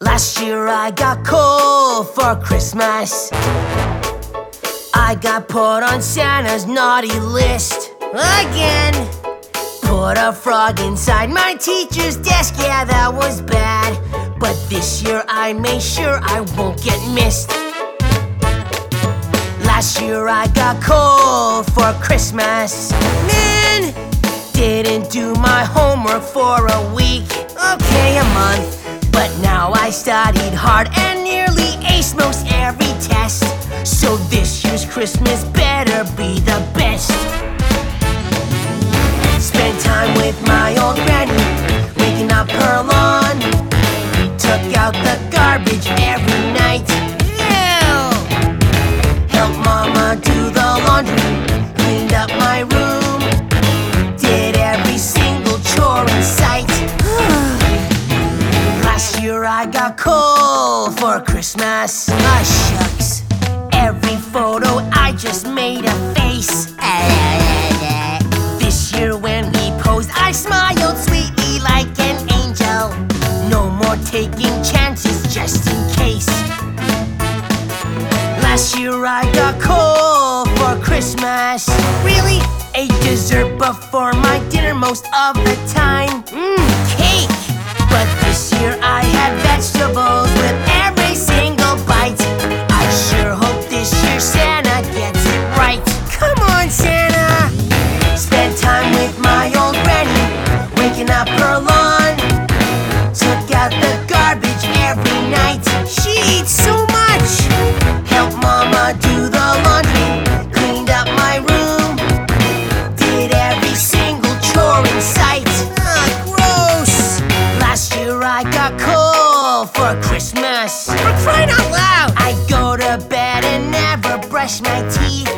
Last year I got coal for Christmas. I got put on Santa's naughty list again. Put a frog inside my teacher's desk, yeah, that was bad. But this year I made sure I won't get missed. Last year I got coal for Christmas. Man, didn't do my homework for a week, okay, a month. But now I studied hard and nearly aced most every test. So this year's Christmas better be the best. Spent time with my old granny, waking up her lawn. Took out the garbage every night. Helped mama do the laundry, cleaned up my room, did every single chore in sight. Last year I got coal for Christmas. Ah, shucks. Every photo I just made a face. This year when he posed, I smiled sweetly like an angel. No more taking chances just in case. Last year I got coal for Christmas. Really? Ate dessert before my dinner most of the time. Cake! But this year I had vegetables with every single bite. I sure hope this year Santa gets it right. Come on, Santa! Spent time with my old granny, waking up her lawn. Took out the garbage every night. She eats so much! Helped mama do the laundry, cleaned up my room, did every single chore in sight. Gross! Last year I got coal for Christmas. For crying out loud! I go to bed and never brush my teeth.